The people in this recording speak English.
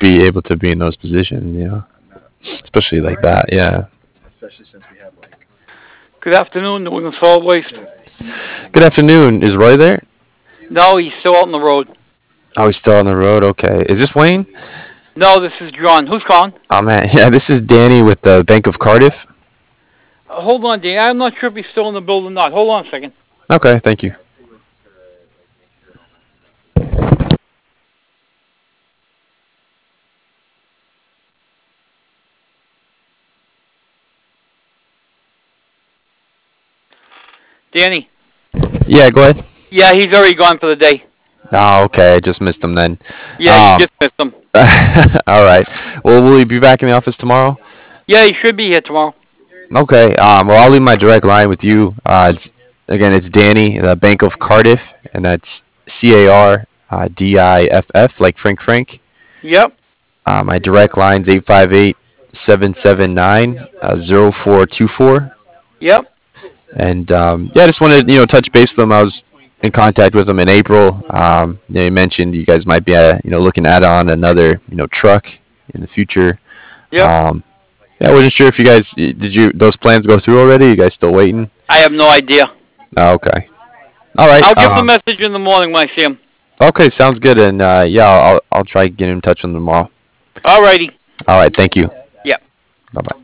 be able to be in those positions, especially like that. Yeah. Good afternoon, New England Solid Waste. Good afternoon. Is Roy there? No, he's still out on the road. Oh, he's still on the road. Okay. Is this Wayne? No, this is John. Who's calling? Oh man, yeah. This is Danny with the Bank of Cardiff. Hold on, Danny. I'm not sure if he's still in the building or not. Hold on a second. Okay. Thank you. Danny. Yeah. Go ahead. Yeah, he's already gone for the day. Oh, okay. I just missed him then. Yeah, you just missed him. All right. Well, will he be back in the office tomorrow? Yeah, he should be here tomorrow. Okay. Well, I'll leave my direct line with you. It's Danny, the Bank of Cardiff, and that's CARDIFF, like Frank. Yep. My direct line's 858-779-0424. Yep. And I just wanted to touch base with them. I was in contact with them in April. You mentioned you guys might be looking at on another truck in the future. Yep. I wasn't sure if you guys those plans go through already. You guys still waiting? I have no idea. Oh, okay. All right. I'll give him a message in the morning when I see him. Okay, sounds good. And I'll try getting in touch with them tomorrow. Alrighty. All right. Thank you. Yeah. Bye bye.